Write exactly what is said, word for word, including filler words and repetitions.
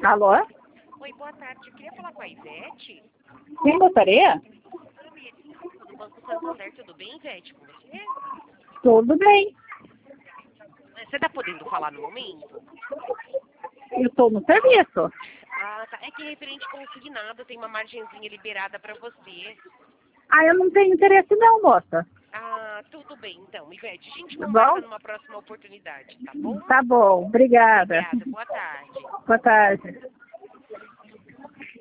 Alô? Oi, boa tarde. Eu queria falar com a Ivete. Quem gostaria? Do Banco Santander, tudo bem, Ivete, com você? Tudo bem. Você tá podendo falar no momento? Eu estou no serviço. Ah, tá. É que referente consignado, tem uma margenzinha liberada pra você. Ah, eu não tenho interesse não, moça. Ah, tudo bem, então, Ivete. A gente Tá conversa bom? numa próxima oportunidade, tá bom? Tá bom, obrigada. Obrigada, boa tarde. Boa tarde.